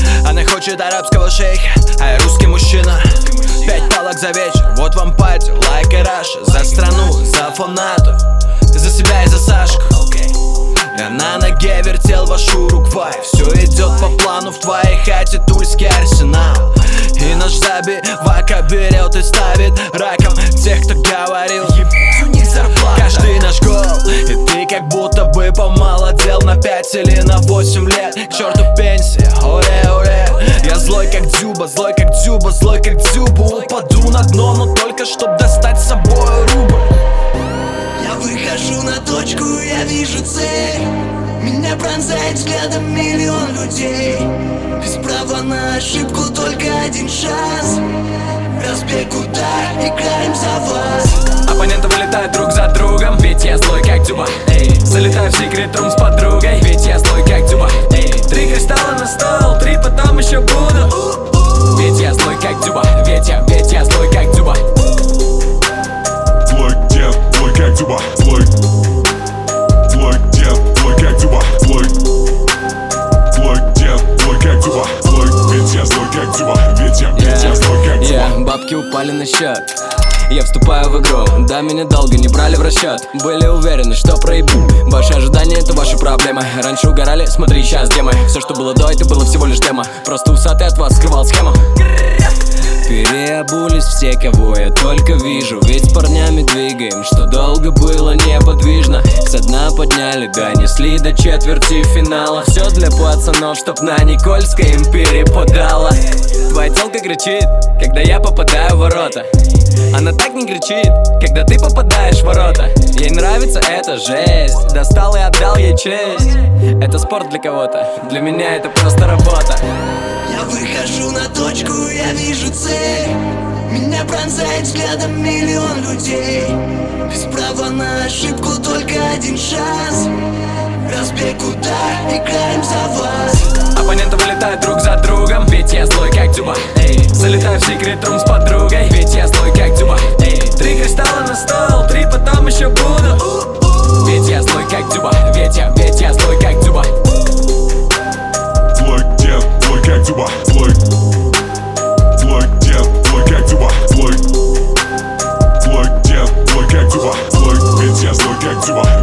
Она хочет арабского шейха, а я русский мужчина. 5 палок за вечер, вот вам пати, лайк и раш. За страну, за фанатов, за себя и за Сашку. Я на ноге вертел вашу Уругвай. Все идет по плану, в твоей хате тульский арсенал. И наш забивака берет и ставит раком тех, кто говорил, ебать, у них зарплата. Каждый наш гол, и ты как будто бы помолодел на 5 или на 8 лет. К черту пенсия, оре-оре. Я злой как Дзюба, злой как Дзюба, злой как Дзюба. Упаду на дно, но только чтоб достать с собой рубль. Я выхожу на точку, я вижу цель. Меня пронзает взглядом миллион людей. Без права на ошибку, только один шанс. Разбег, удар, играем за вас. Оппоненты вылетают друг за другом, ведь я злой как Дзюба. Залетаю в секрет-рум с подругой, ведь я злой как Дзюба. 3 кристалла на стол, 3 потом еще буду. Ведь я злой как Дзюба, ведь я злой как Дзюба. Злой дед, злой как Дзюба, злой. Злой дед, злой как Дзюба, злой. Злой дед, злой как Дзюба, злой. Ведь я злой как Дзюба, ведь я злой как Дзюба. Бабки упали на счет, я вступаю в игру. Да, меня долго не брали в расчет. Были уверены, что проебу. Ваши ожидания — это ваши проблемы. Раньше угорали, смотри, сейчас где мы. Все, что было до, это было всего лишь демо. Просто усатый от вас скрывал схему. Переобулись все, кого я только вижу. Ведь с парнями двигаем, что долго было неподвижно. Со дна подняли, донесли до четверти финала. Все для пацанов, чтоб на Никольской им перепадала. Твоя телка кричит, когда я попадаю в ворота. Она так не кричит, когда ты попадаешь в ворота. Ей нравится эта жесть, достал и отдал ей честь. Это спорт для кого-то, для меня это просто работа. Я выхожу на точку, я вижу цель. Меня пронзает взглядом миллион людей. Без права на ошибку, только один шанс. Разбег, удар, играем за вас. Оппоненты вылетают друг за другом, ведь я злой как Дзюба. Залетаю в секрет-рум с подругой, ведь я злой как Дзюба. 3 кристалла на стол, 3 потом еще буду. Ведь я злой как Дзюба, ведь я злой как Дзюба. Злой дед, злой как Дзюба, злой. Злой дед, злой как Дзюба, злой. Злой дед, злой как Дзюба, злой. Ведь я злой как Дзюба.